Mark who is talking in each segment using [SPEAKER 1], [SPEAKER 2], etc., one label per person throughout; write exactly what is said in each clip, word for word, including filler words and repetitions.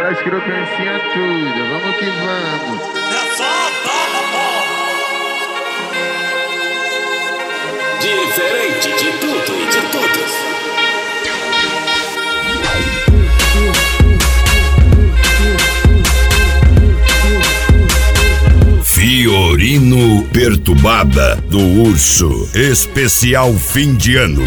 [SPEAKER 1] das crocâncias tudo, vamos que vamos.
[SPEAKER 2] É só a bala, porra.
[SPEAKER 3] Diferente de tudo e de todos.
[SPEAKER 4] Fiorino Perturbada do Urso, especial fim de ano.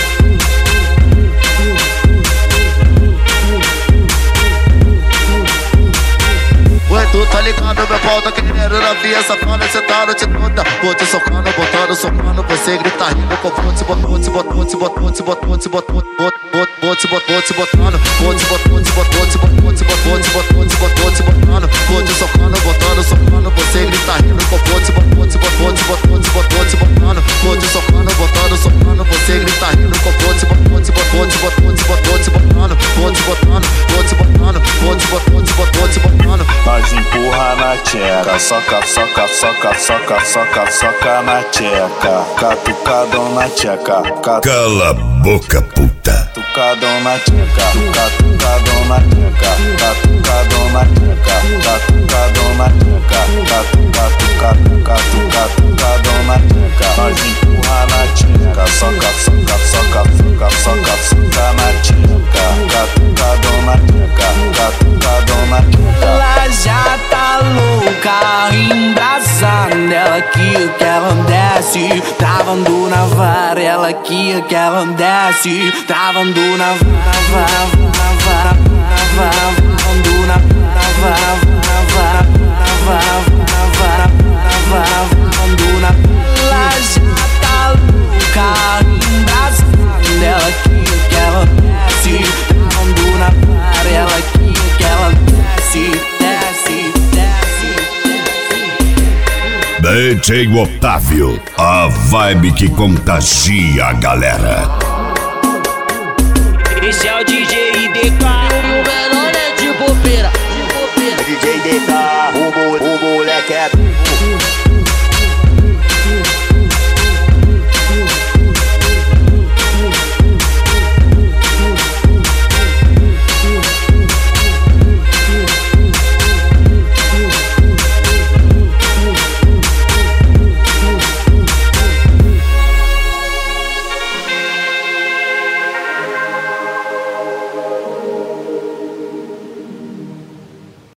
[SPEAKER 5] Ué, tu tá ligado, meu pau tá querendo na via, safada, cê tá noite toda. Vou te socando, botando, socando, você grita rindo, com vou te botando, te botando, te botando, te botando, te botando, vou te botando, te botando, vou te botando, te botando, te botando, te botando, te botando, te botando, te botando, vou te socando, botando, socando, você grita rindo, com vou te botando, te botando, te botando, te botando, te botando, vou te socando, botando, socando, você grita rindo, com vou te botando, te botando, te botando, te botando, te botando, vou te botando, vou te botando, vou te botando, te botando, te botando.
[SPEAKER 6] Nós empurra na tcheca, soca, soca, soca, soca, soca, soca na tcheca, catucadão na tcheca,
[SPEAKER 4] Cala a boca, puta.
[SPEAKER 6] catucadão na tcheca, catucadão na tcheca, catucadão na tcheca, catucadão na tcheca, catu, catu, catucadão na tcheca. Nós empurra na tcheca, soca, soca, soca, soca, soca, soca na tcheca, catucadão na tcheca, catucadão na tcheca.
[SPEAKER 7] Ela já tá louca, embrasada. Ela que que ela desce, travando na vara. Ela que que ela desce, travando na vara, vara, vara, vara, travando na vara, vara, vara, vara, vara, travando na. Ela já tá louca, embrasada. Ela que que ela desce, travando na vara. Ela que que ela desce, desce, desce, desce.
[SPEAKER 4] D J Otávio, a vibe que contagia a galera.
[SPEAKER 2] Esse é o D J I D K.
[SPEAKER 5] E o menor é de bobeira, de bobeira.
[SPEAKER 2] D J I D K.